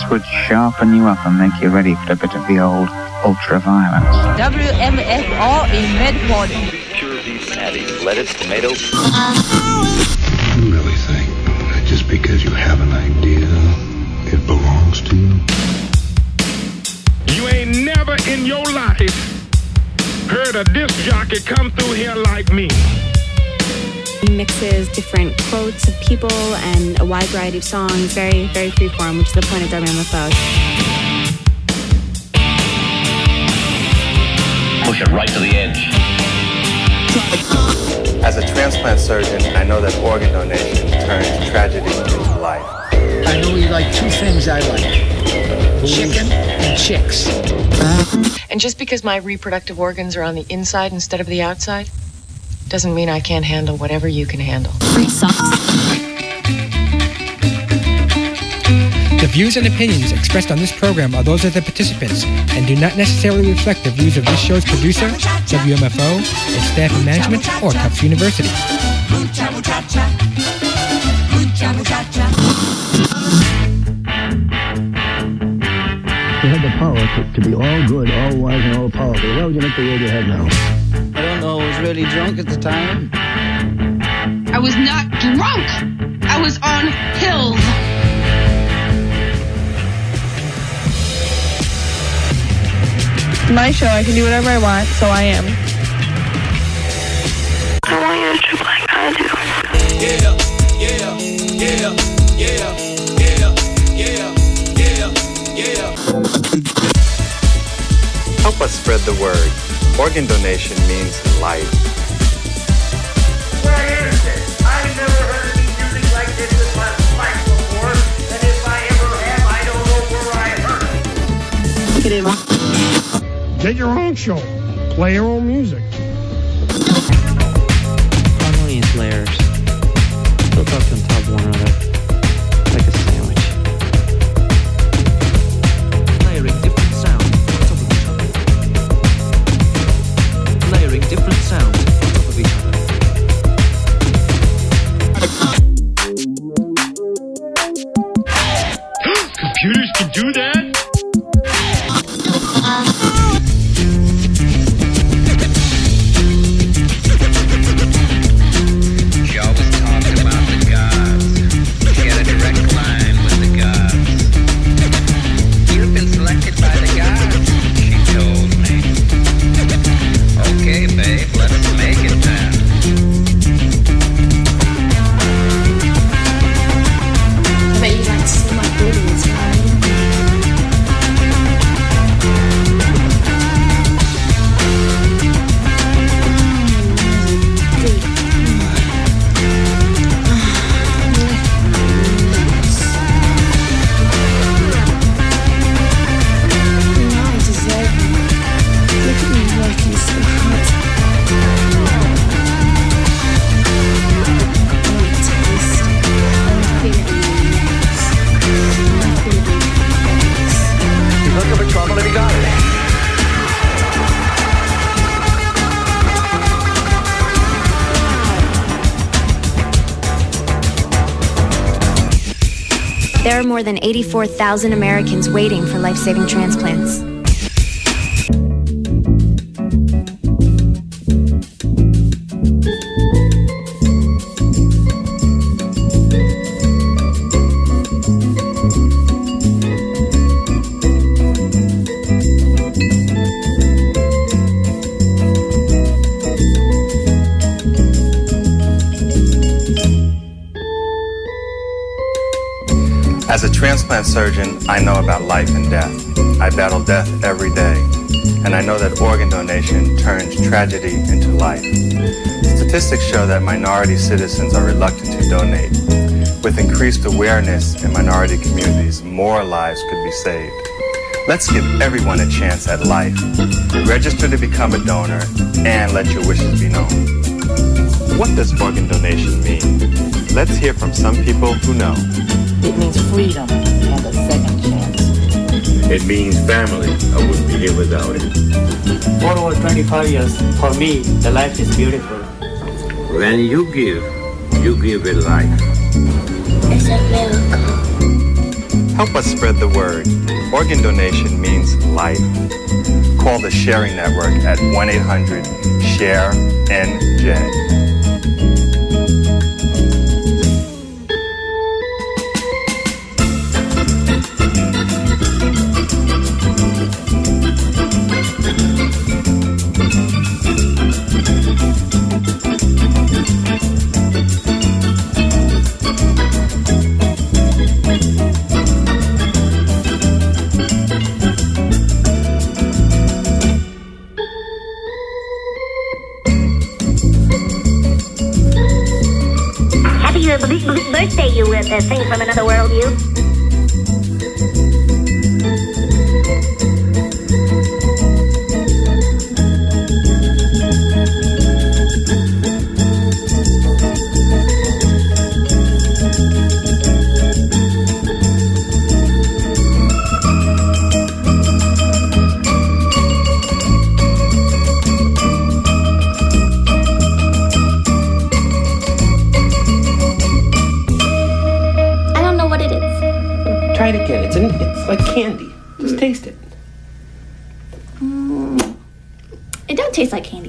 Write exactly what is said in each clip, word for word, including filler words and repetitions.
would sharpen you up and make you ready for a bit of the old ultra-violence. W M F R in Medford. Pure beef patty, lettuce, tomato. You really think that just because you have an idea, it belongs to you? You ain't never in your life heard a disc jockey come through here like me. He mixes different quotes of people and a wide variety of songs, very, very freeform, which is the point of W M F O. Push it right to the edge. As a transplant surgeon, I know that organ donation turns tragedy into life. I know you like two things I like. Chicken and chicks. And just because my reproductive organs are on the inside instead of the outside, doesn't mean I can't handle whatever you can handle. The views and opinions expressed on this program are those of the participants and do not necessarily reflect the views of this show's producer, W M F O, its staff and management, or Tufts University. You had the power to, to be all good, all wise, and all powerful. Why would you make the world you have now? I don't know. I was really drunk at the time. I was not drunk. I was on pills. My show, I can do whatever I want, so I am. I want you to trip like I do. Yeah, yeah, yeah, yeah, yeah, yeah, yeah, yeah. Help us spread the word. Organ donation means life. Where is it? I've never heard any music like this in my life before, and if I ever have, I don't know where I heard it. Get in. Get your own show. Play your own music. Harmonious layers. Built up on top of one another. Like a sandwich. Layering different sounds on top of each other. Layering different sounds on top of each other. Computers can do that? There are more than eighty-four thousand Americans waiting for life-saving transplants. As a transplant surgeon, I know about life and death. I battle death every day, and I know that organ donation turns tragedy into life. Statistics show that minority citizens are reluctant to donate. With increased awareness in minority communities, more lives could be saved. Let's give everyone a chance at life. Register to become a donor, and let your wishes be known. What does organ donation mean? Let's hear from some people who know. It means freedom and a second chance. It means family. I wouldn't be here without it. For over twenty-five years, for me, the life is beautiful. When you give, you give it life. It's a miracle. Help us spread the word. Organ donation means life. Call the Sharing Network at one eight hundred share N J. Birthday, you uh, thing from another world, you. Try it again. It's an, it's like candy. Just taste it. Mm, it don't taste like candy.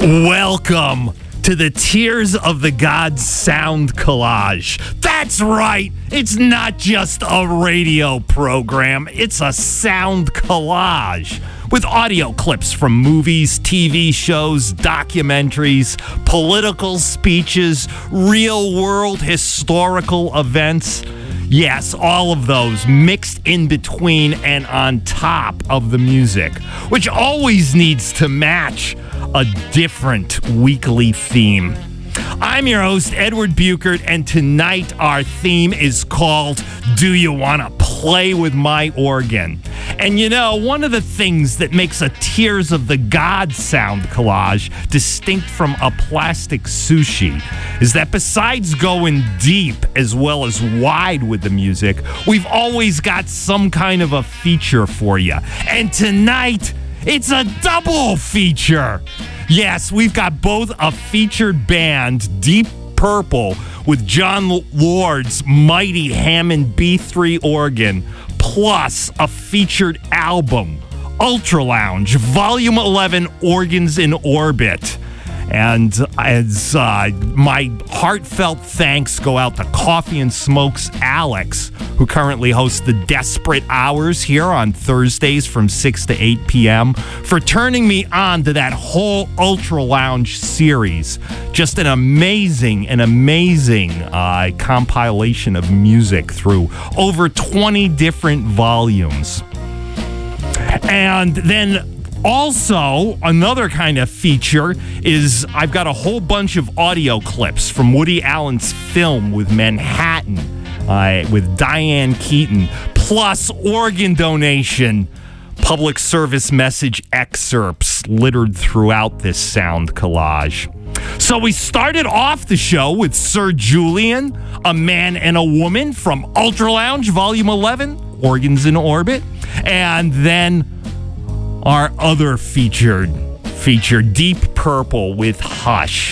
Welcome to the Tears of the Gods sound collage. That's right, it's not just a radio program, it's a sound collage with audio clips from movies, T V shows, documentaries, political speeches, real-world historical events. Yes, all of those mixed in between and on top of the music, which always needs to match a different weekly theme. I'm your host, Edward Buchert, and tonight our theme is called Do You Want to Play With My Organ? And you know, one of the things that makes a Tears of the Gods sound collage distinct from a plastic sushi is that besides going deep as well as wide with the music, we've always got some kind of a feature for you. And tonight, it's a double feature. Yes, we've got both a featured band, Deep Purple, with Jon Lord's mighty Hammond B three organ, plus a featured album, Ultra Lounge, Volume eleven, Organs in Orbit. And as uh, my heartfelt thanks go out to Coffee and Smokes Alex, who currently hosts the Desperate Hours here on Thursdays from six to eight p.m., for turning me on to that whole Ultra Lounge series. Just an amazing, an amazing uh, compilation of music through over twenty different volumes. And then also, another kind of feature is I've got a whole bunch of audio clips from Woody Allen's film with Manhattan, uh, with Diane Keaton, plus organ donation public service message excerpts littered throughout this sound collage. So we started off the show with Sir Julian, A Man and a Woman from Ultra Lounge, Volume eleven, Organs in Orbit, and then our other featured feature, Deep Purple with Hush.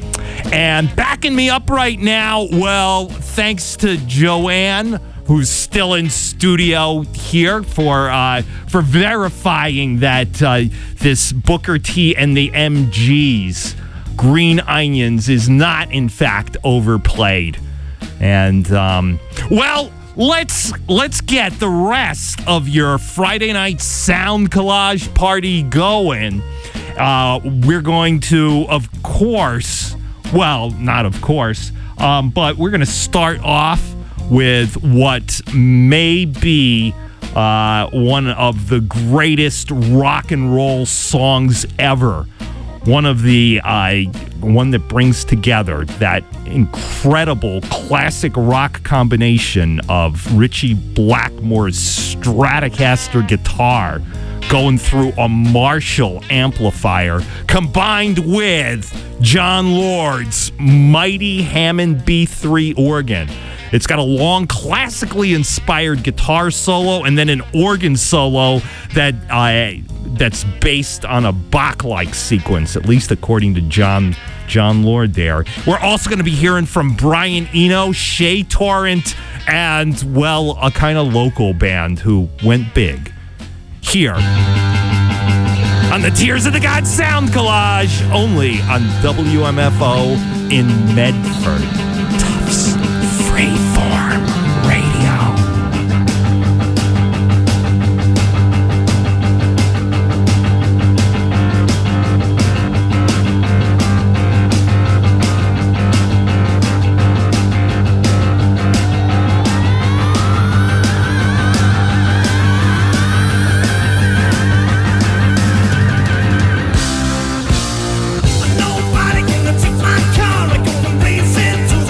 And backing me up right now, well, thanks to Joanne, who's still in studio here for uh, for verifying that uh, this Booker T and the M Gs, Green Onions, is not, in fact, overplayed. And, um, well, Let's let's get the rest of your Friday night sound collage party going. Uh, we're going to, of course, well, not of course, um, but we're going to start off with what may be uh, one of the greatest rock and roll songs ever. One of the, uh, one that brings together that incredible classic rock combination of Ritchie Blackmore's Stratocaster guitar going through a Marshall amplifier combined with Jon Lord's mighty Hammond B three organ. It's got a long, classically inspired guitar solo and then an organ solo that uh, that's based on a Bach-like sequence, at least according to John Jon Lord there. We're also going to be hearing from Brian Eno, Shea Torrent, and, well, a kind of local band who went big. Here on the Tears of the Gods sound collage, only on W M F O in Medford. Tufts Freeform Radio. Nobody can take my car, I'm gonna race into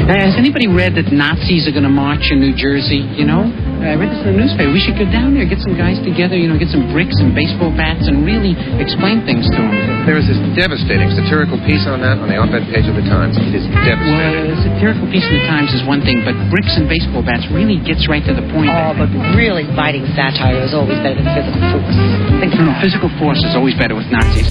Uh, has anybody read that Nazis are going to march in New Jersey? You know, uh, I read this in the newspaper. We should go down there, get some guys together, you know, get some bricks and baseball bats and really explain things to them. There was this devastating satirical piece on that on the op-ed page of the Times. It is devastating. Well, a satirical piece in the Times is one thing, but bricks and baseball bats really gets right to the point. Oh, but really biting satire is always better than physical force. Think no, no, physical force is always better with Nazis.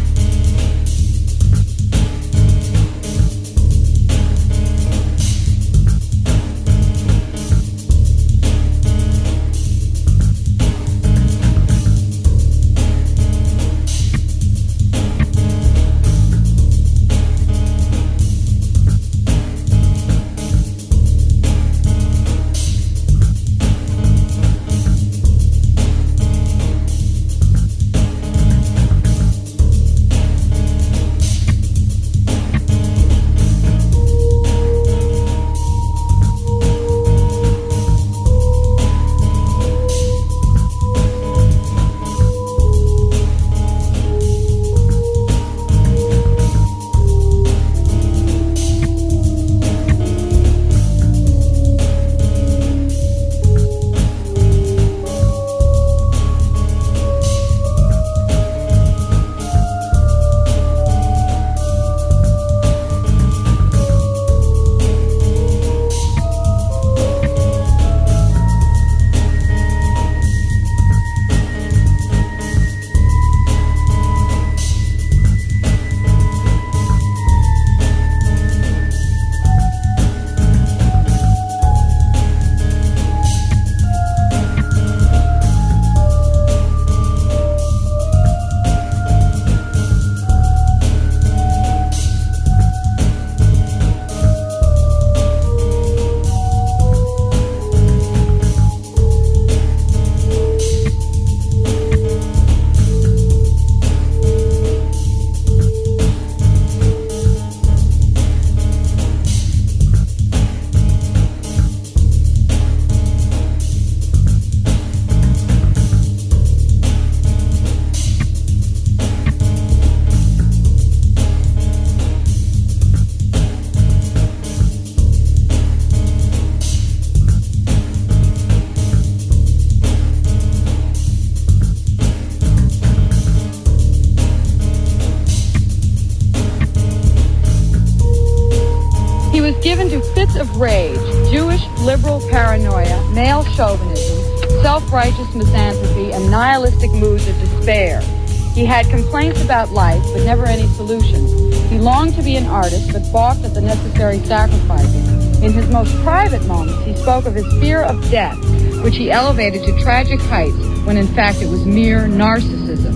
Given to fits of rage, Jewish liberal paranoia, male chauvinism, self-righteous misanthropy, and nihilistic moods of despair. He had complaints about life, but never any solutions. He longed to be an artist, but balked at the necessary sacrifices. In his most private moments, he spoke of his fear of death, which he elevated to tragic heights, when in fact it was mere narcissism.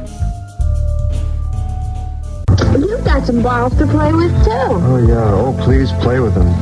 You've got some balls to play with, too. Oh, yeah. Oh, please play with them.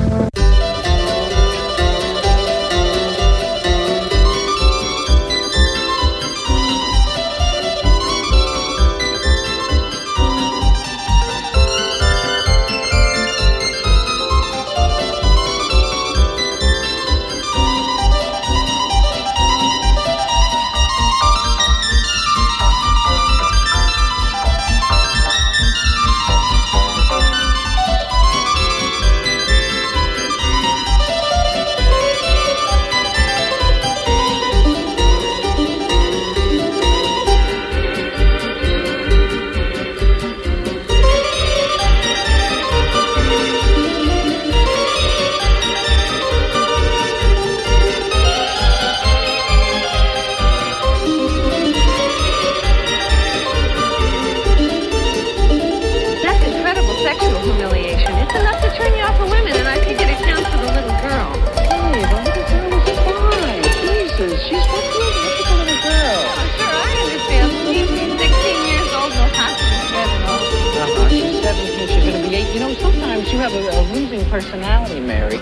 Personality, Mary.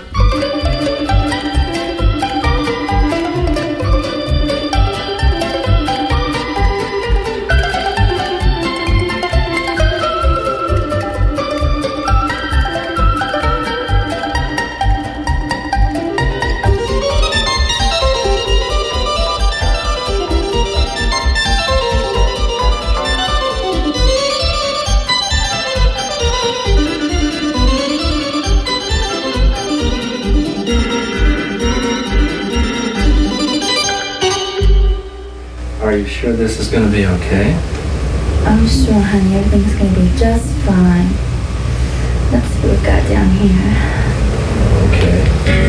sure this is going to be okay? I'm sure, honey. Everything's going to be just fine. Let's see what we've got down here. Okay.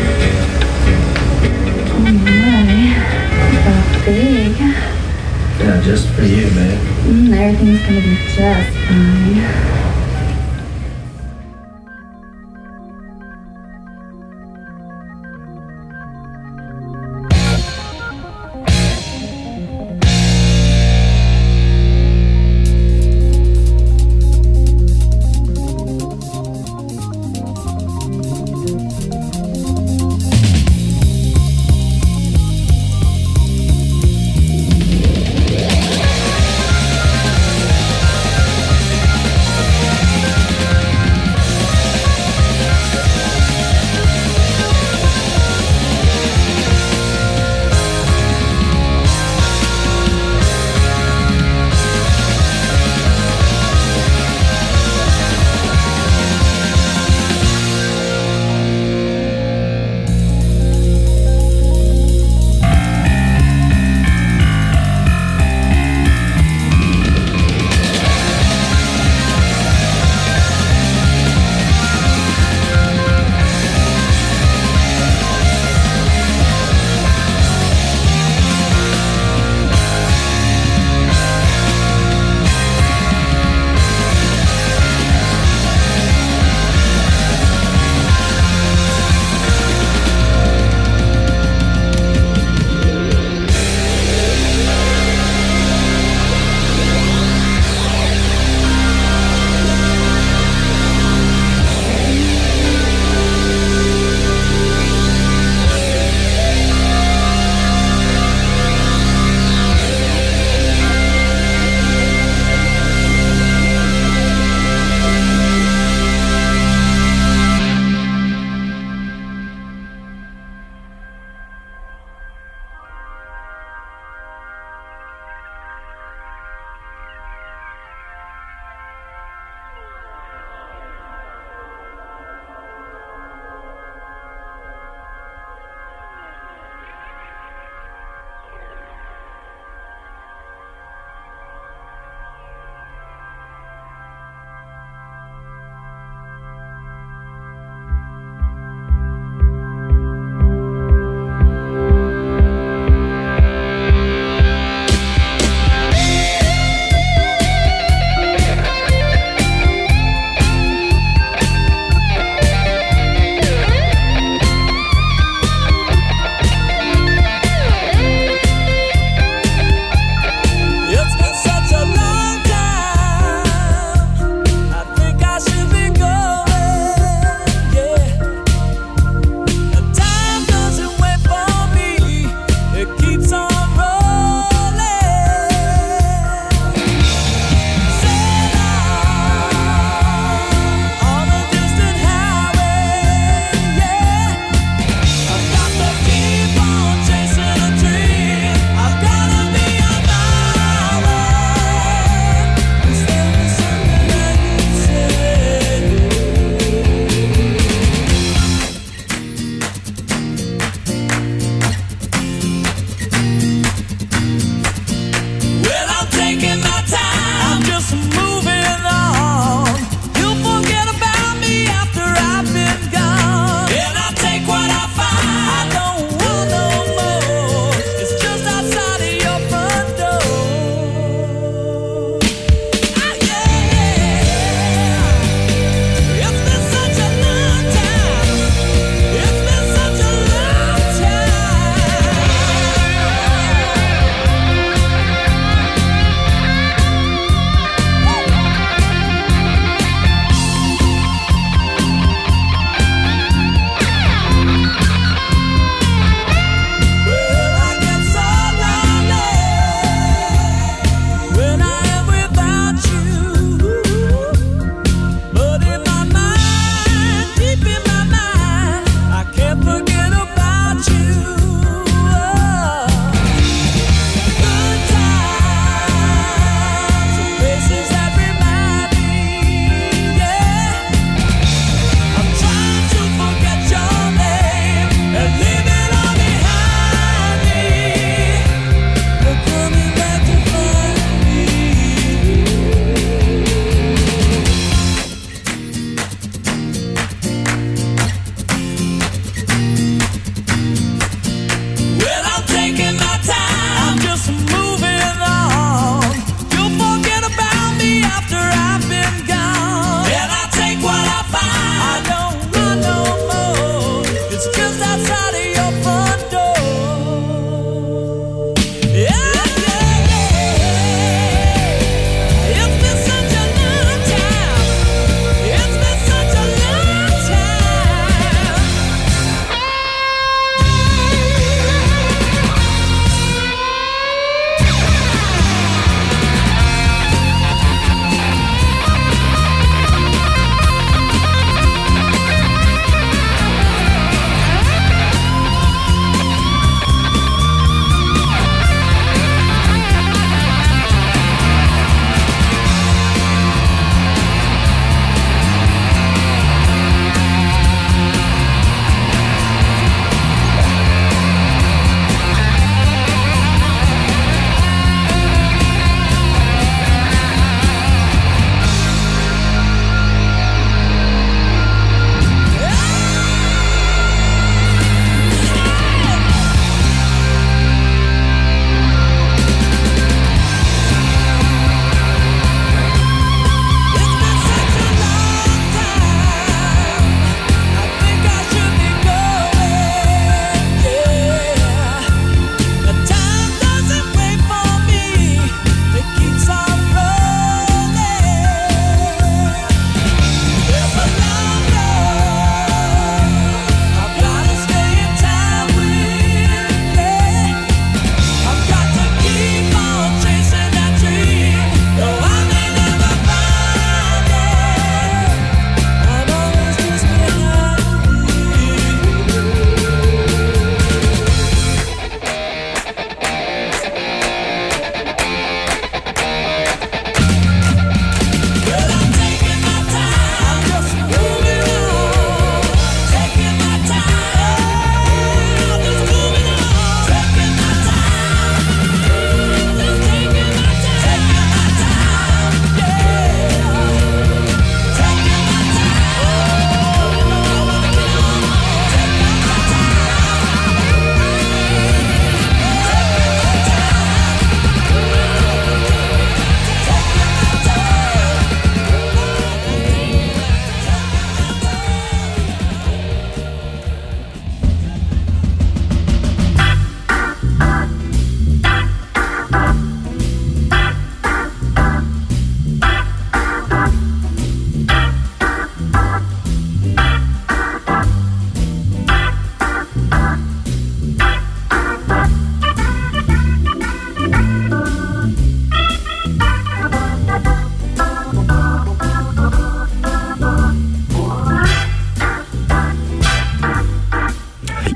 Oh, my. That's big. Yeah, just for you, babe. Mm, everything's going to be just fine.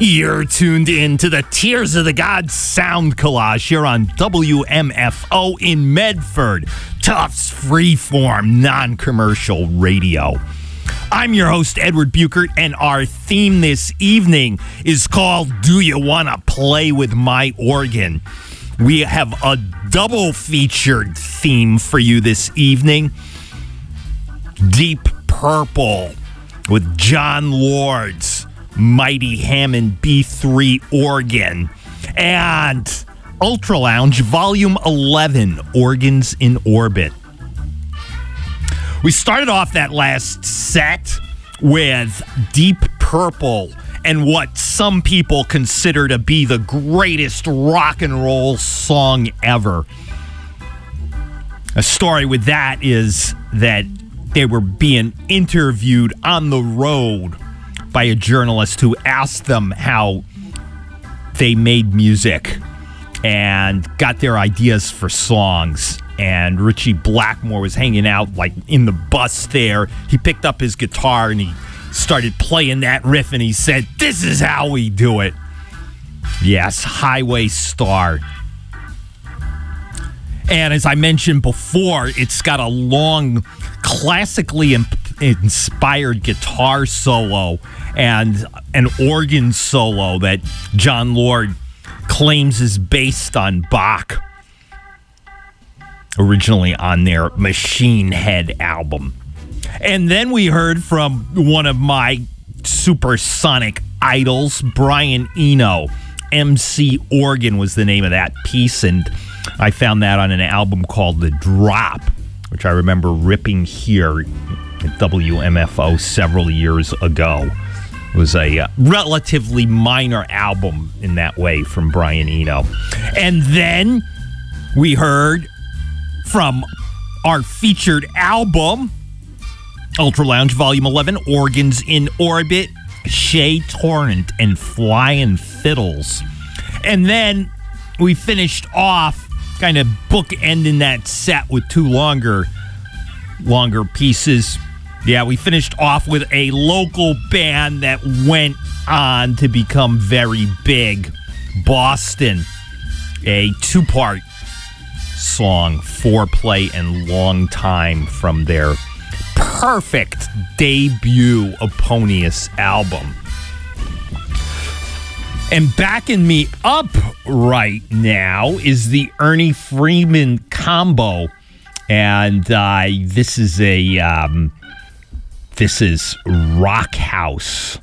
You're tuned in to the Tears of the Gods Sound Collage here on W M F O in Medford, Tufts Freeform non-commercial radio. I'm your host, Edward Buchert, and our theme this evening is called Do You Wanna Play With My Organ? We have a double featured theme for you this evening. Deep Purple with Jon Lord's Mighty Hammond B three organ, and Ultra Lounge Volume eleven, Organs in Orbit. We started off that last set with Deep Purple and what some people consider to be the greatest rock and roll song ever. A story with that is that they were being interviewed on the road by a journalist who asked them how they made music and got their ideas for songs. And Richie Blackmore was hanging out like in the bus there. He picked up his guitar and he started playing that riff and he said, "This is how we do it." Yes, Highway Star. And as I mentioned before, it's got a long, classically imp- inspired guitar solo and an organ solo that Jon Lord claims is based on Bach, originally on their Machine Head album. And then we heard from one of my supersonic idols, Brian Eno. M C Organ was the name of that piece, and I found that on an album called The Drop, which I remember ripping here at W M F O several years ago. It was a uh, relatively minor album in that way from Brian Eno. And then we heard from our featured album, Ultra Lounge Volume eleven, Organs in Orbit, Shea Torrent and Flying Fiddles. And then we finished off kind of bookending that set with two longer longer pieces. Yeah, we finished off with a local band that went on to become very big, Boston. A two-part song, Foreplay and Long Time, from their perfect debut Oponius album. And backing me up right now is the Ernie Freeman combo. And uh, this is a um, this is Rock House.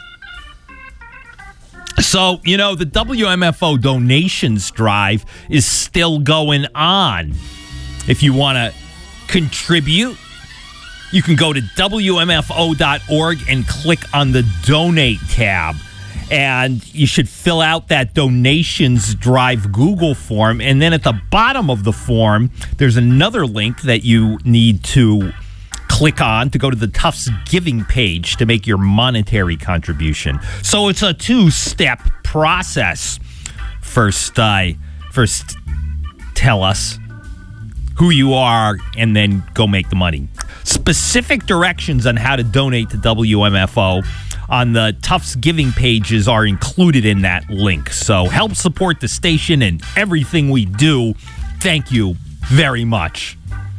So, you know, the W M F O donations drive is still going on. If you want to contribute, you can go to W M F O dot org and click on the donate tab. And you should fill out that donations drive Google form. And then at the bottom of the form, there's another link that you need to click on to go to the Tufts Giving page to make your monetary contribution. So it's a two-step process. First, uh, first tell us who you are, and then go make the money. Specific directions on how to donate to W M F O on the Tufts Giving pages are included in that link. So help support the station and everything we do. Thank you very much.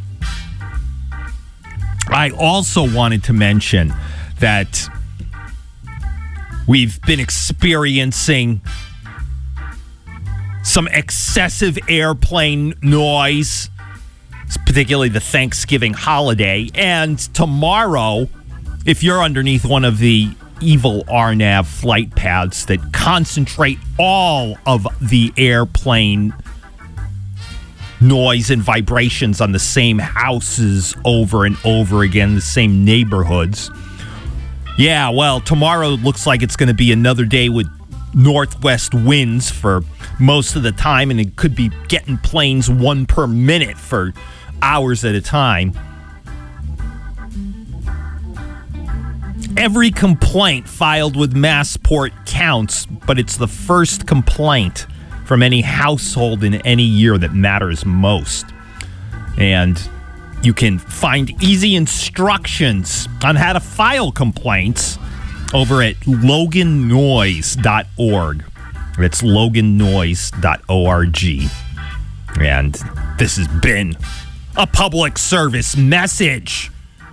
I also wanted to mention that we've been experiencing some excessive airplane noise, particularly the Thanksgiving holiday. And tomorrow, if you're underneath one of the evil R NAV flight paths that concentrate all of the airplane noise and vibrations on the same houses over and over again, the same neighborhoods. Yeah, well, tomorrow looks like it's going to be another day with northwest winds for most of the time, and it could be getting planes one per minute for hours at a time. Every complaint filed with Massport counts, but it's the first complaint from any household in any year that matters most. And you can find easy instructions on how to file complaints over at logan noise dot org. It's logan noise dot org. And this has been a public service message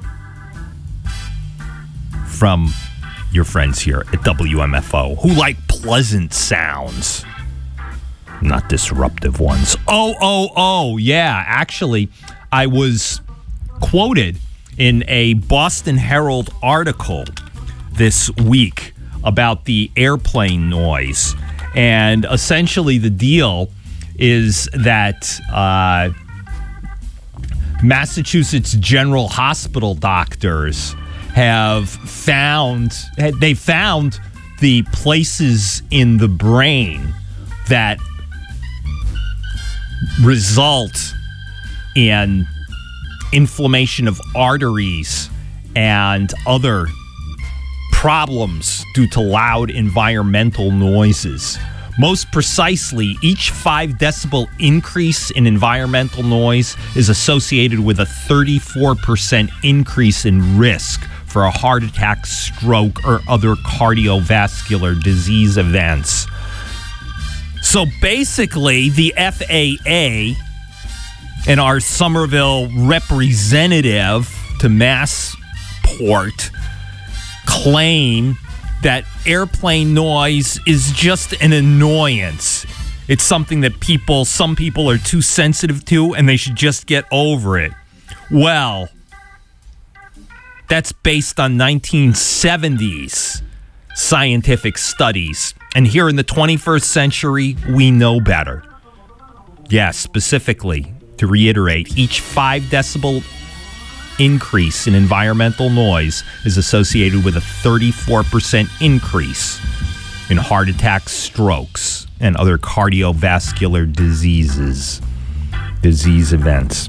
from your friends here at W M F O who like pleasant sounds, not disruptive ones. Oh, oh, oh, yeah. Actually, I was quoted in a Boston Herald article this week about the airplane noise. And essentially the deal is that uh, Massachusetts General Hospital doctors have found, they found the places in the brain that result in inflammation of arteries and other problems due to loud environmental noises. Most precisely, each five decibel increase in environmental noise is associated with a thirty-four percent increase in risk for a heart attack, stroke, or other cardiovascular disease events. So basically, the F A A and our Somerville representative to Massport claim that airplane noise is just an annoyance. It's something that people, some people are too sensitive to, and they should just get over it. Well, that's based on nineteen seventies scientific studies. And here in the twenty-first century, we know better. Yes, specifically, to reiterate, each five decibel increase in environmental noise is associated with a thirty-four percent increase in heart attacks, strokes, and other cardiovascular diseases, disease events.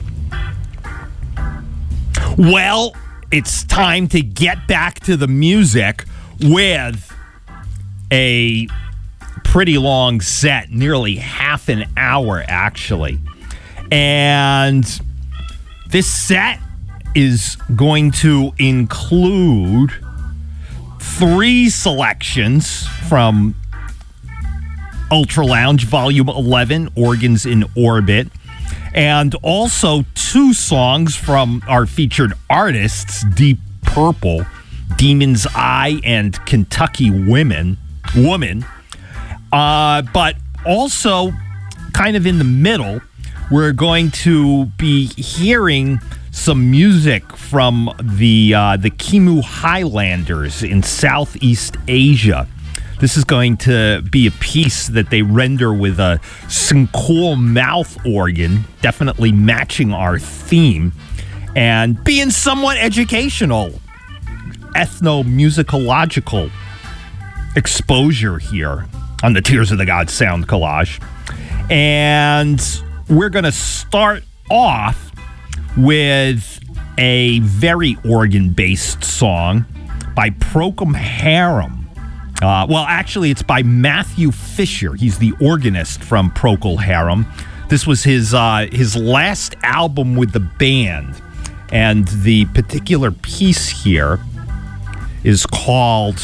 Well, it's time to get back to the music with a pretty long set, nearly half an hour, actually. And this set is going to include three selections from Ultra Lounge Volume eleven, Organs in Orbit, and also two songs from our featured artists, Deep Purple, Demon's Eye, and Kentucky Women, Woman. Uh, but also, kind of in the middle, we're going to be hearing some music from the uh, the Kimu Highlanders in Southeast Asia. This is going to be a piece that they render with a Syncol mouth organ, definitely matching our theme, and being somewhat educational, ethno-musicological exposure here on the Tears of the Gods Sound Collage. And we're going to start off with a very organ-based song by Procol Harum. Uh, well, actually, it's by Matthew Fisher. He's the organist from Procol Harum. This was his uh, his last album with the band, and the particular piece here is called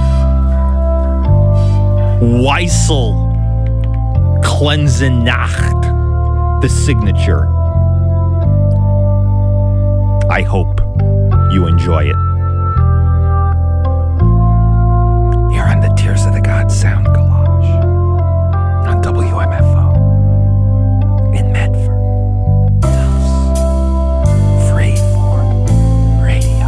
Weissel Klenzenacht, the signature. I hope you enjoy it. Here on the Tears of the Gods Sound Collage on W M F O in Medford. Freeform Radio.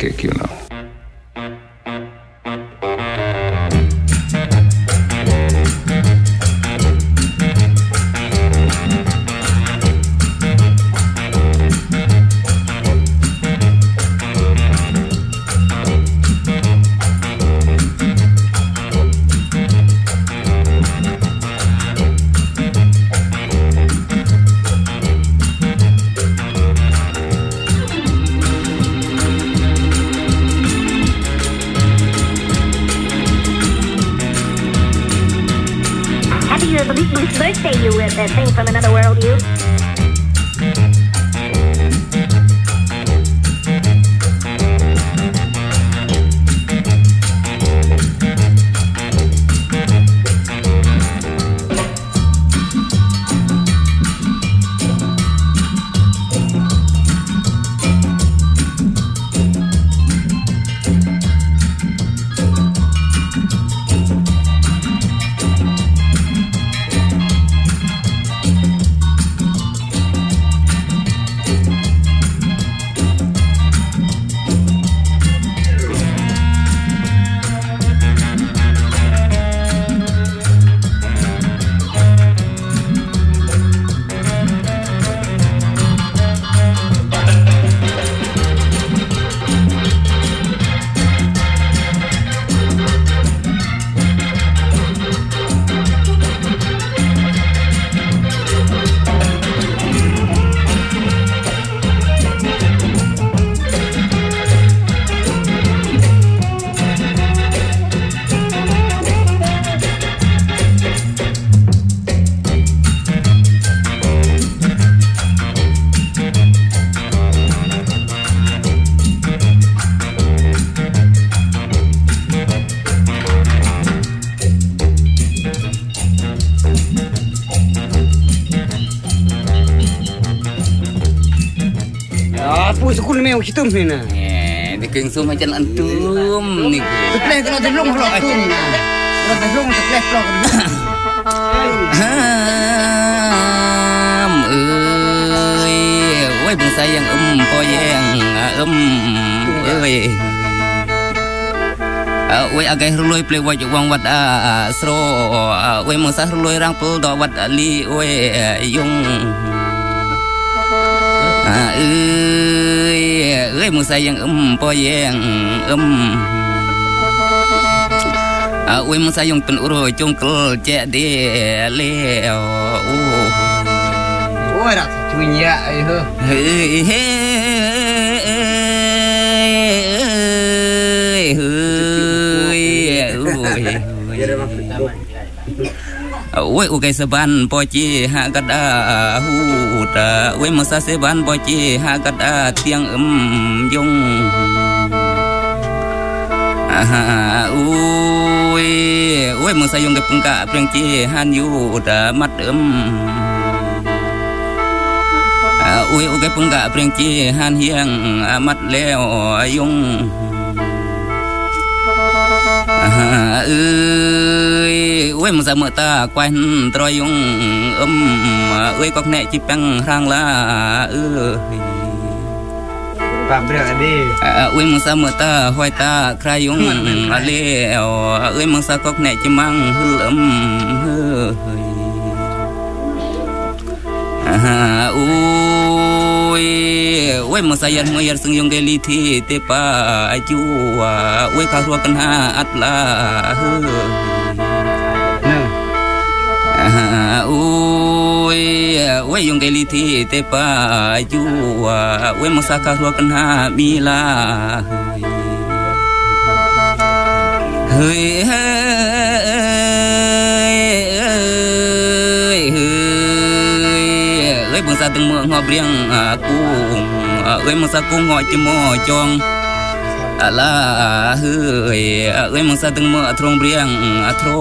psychic, you know. Whose birthday you with, that thing from another world, you? Hitung ni na. Eh, di kengsu macam antum ni. Tepleh kalau terlong kalau antum. Kalau terlong tepleh kalau. Ham ơi, ôi bừng sayang um poyeng um ơi. Ôi agai ruloi play waj wang wat a sro. Ôi mong sah ruloi rang pul do wat ali ôi yung. Ơi ơi mong sayang um poyeng um. Ôi mong sayang pen uro jongkel cek de leo. Ôi rak cunya ayo. Hei hei ôi ôi seban poci ha kada huda ôi masa seban poci ha kada tiang em jong ah ôi ôi masa yong ke pengka prengci han yu da mat em ôi ôi ke pengka prengci han hiang mat leo yong ơi ơi mà sao mà ta quen rồi yung um ơi có nè chỉ bằng rang la ơi Pak berak ade ơi mà sao mà ta hoài ta khai yung leo ơi mà sao có nè chỉ mang hư um ơi ôi mà saya mayar sung yung geli thi te pa aju ôi ka ruakan ha atla ôi ôi yung geli thi te pa aju ôi mà sa ka ruakan ha mila hơi ơi bưng sa từng mưa ngọc riêng cung ơi mong sa cung ngồi chim mò chong là hơi ơi mong sa từng mưa trong riêng thro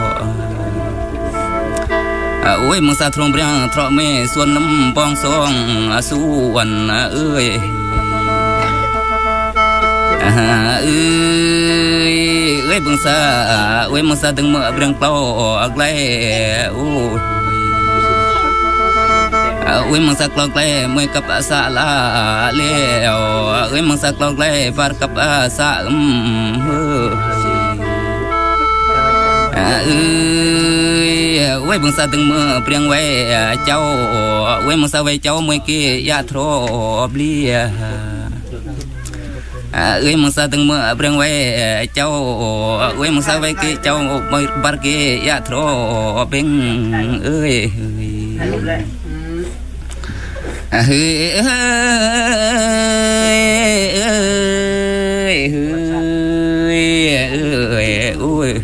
ơi mong sa trong riêng thro mê xuân năm bong song suan ơi ơi ơi bưng sa ơi mong sa từng mưa riêng plau lay ơi mong sắc lọc lệ mười cặp xa la lệ ơi mong sắc lọc lệ phạt cặp xa ừm hơ ơi ơi mong sa từng mưa priang quay cháu ơi mong sa quay cháu mười kia ya thro bli ơi mong sa từng mưa priang quay cháu ơi mong sa quay kia cháu mười bar kia ya thro beng ơi ơi ơi ơi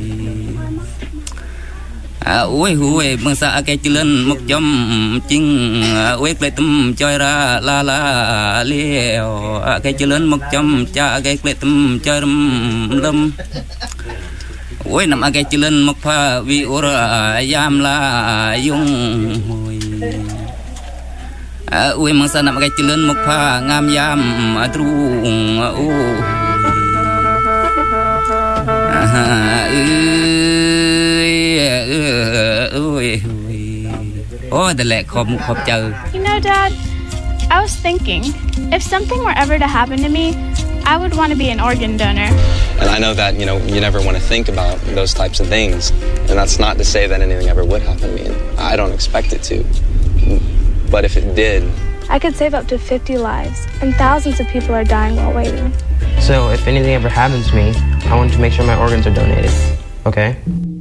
ôi ôi mong sa cái chillen một chấm chinh ôi cái tôm chơi ra la la liều cái chillen một chấm cha cái cái tôm chơi lâm lâm ôi nằm cái chillen một pha vi ora yam la dung ôi mong sa nằm cái chillen một pha ngam yam trung ô oh the lệ khom khom chờ. You know, Dad, I was thinking, if something were ever to happen to me, I would want to be an organ donor. And I know that, you know, you never want to think about those types of things. And that's not to say that anything ever would happen to me. And I don't expect it to. But if it did, I could save up to fifty lives, and thousands of people are dying while waiting. So if anything ever happens to me, I want to make sure my organs are donated. Okay?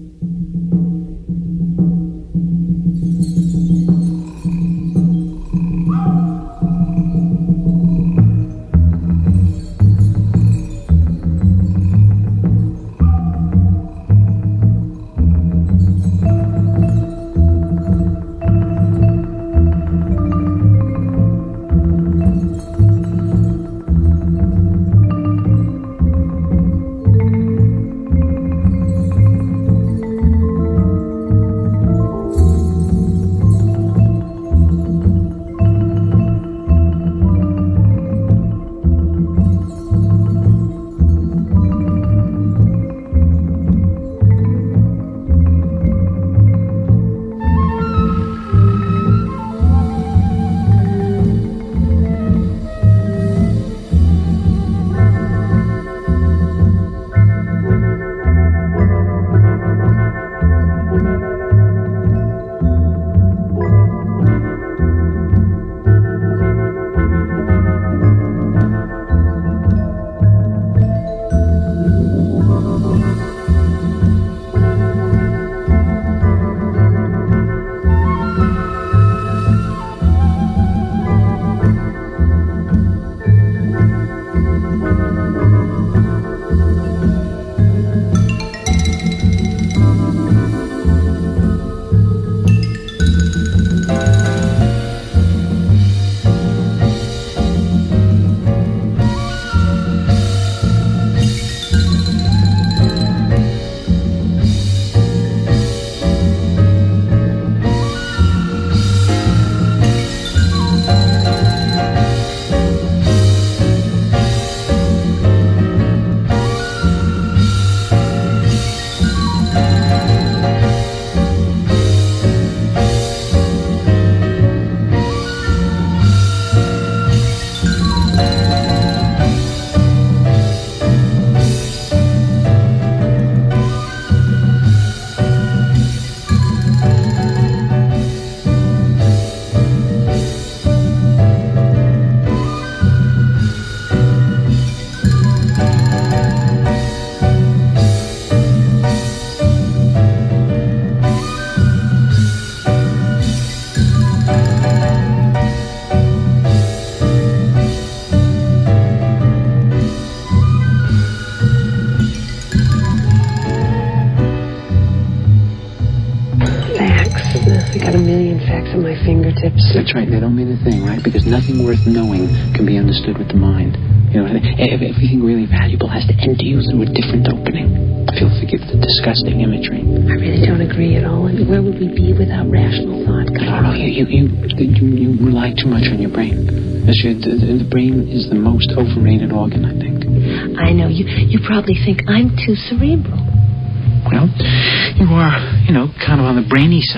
At my fingertips. That's right. They don't mean a thing, right? Because nothing worth knowing can be understood with the mind. You know, everything really valuable has to enter you through a different opening. If you'll forgive the disgusting imagery. I really don't agree at all. I mean, where would we be without rational thought? I don't know. You, you, you, you, you rely too much on your brain. The, the brain is the most overrated organ, I think. I know. You, you probably think I'm too cerebral. Well, you are, you know, kind of on the brainy side.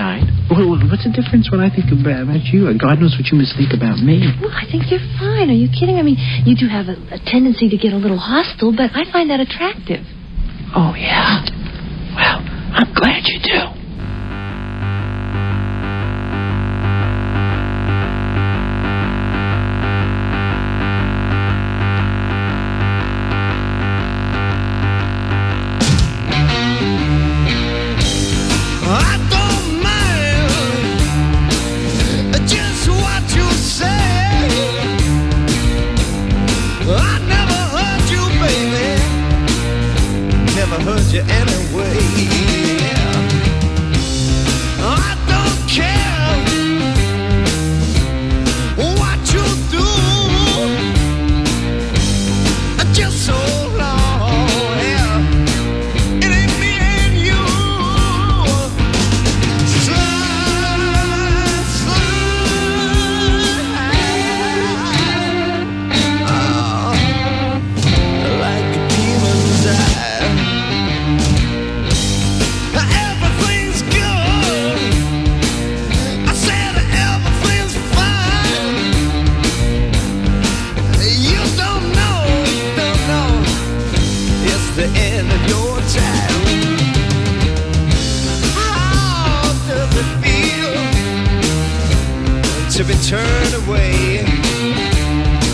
Well, what's the difference when I think about you? God knows what you must think about me. Well, I think you're fine. Are you kidding? I mean, you do have a, a tendency to get a little hostile, but I find that attractive. Oh, yeah? Well, I'm glad you do. Hurt you anyway. I don't care what you do, just so long, yeah. It ain't me and you. Slide, slide, oh, like a demon's eye. The end of your time. How does it feel to be turned away?